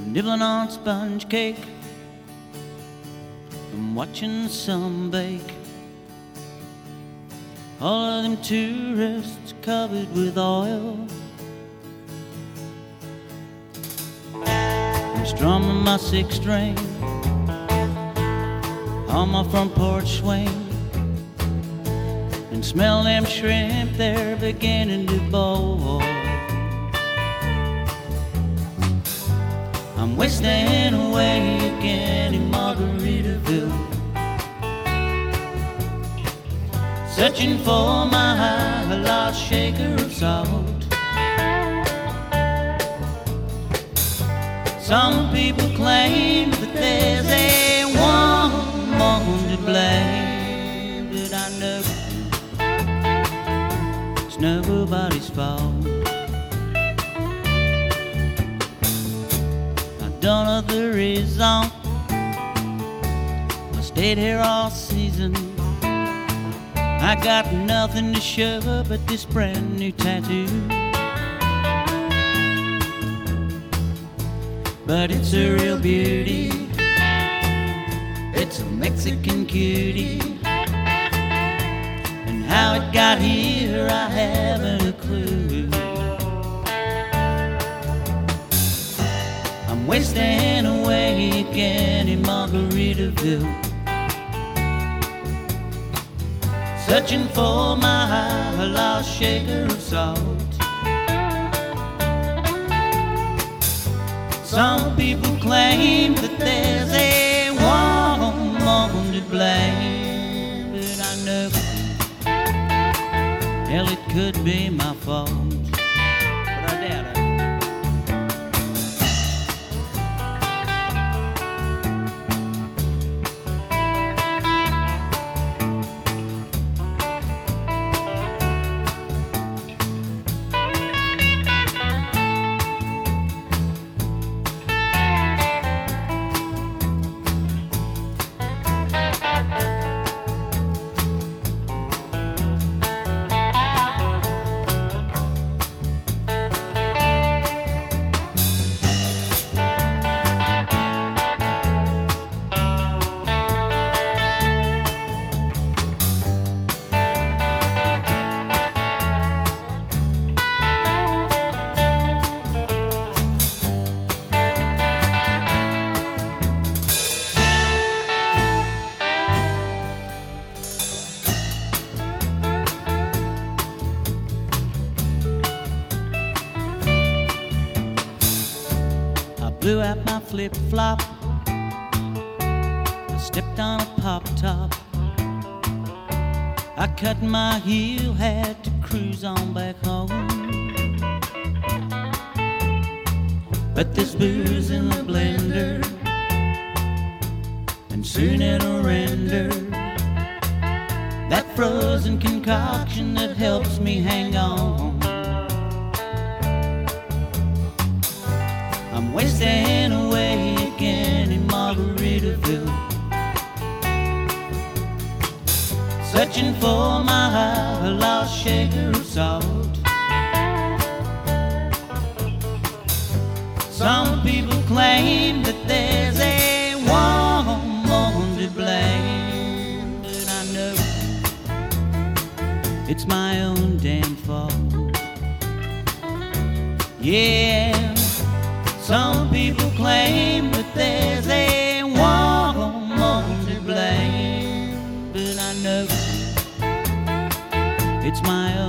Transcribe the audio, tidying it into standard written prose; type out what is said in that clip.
nibbling on sponge cake and watching the sun bake. All of them tourists covered with oil. I'm strumming my sixth string on my front porch swing and smell them shrimp, they're beginning to boil. I'm wasting away again in Margaritaville, searching for my lost shaker of salt. Some people claim that there's a woman to blame, but I know it's nobody's fault. I don't know the reason I stayed here all season. I got nothing to show but this brand new tattoo, but it's a real beauty. It's a Mexican cutie, and how it got here I haven't a clue. I'm wasting away again in Margaritaville, searching for my lost shaker of salt. Some people claim that there's a woman to blame, but I know, hell, it could be my fault, but I doubt it. Blew out my flip-flop, I stepped on a pop-top, I cut my heel, had to cruise on back home. But there's booze in the blender, and soon it'll render that frozen concoction that helps me hang on. I'm wasting away again in Margaritaville, searching for my lost shaker of salt. Some people claim that there's a woman to blame, but I know it's my own damn fault. Yeah, some people claim that there's a woman to blame, but I know it's my own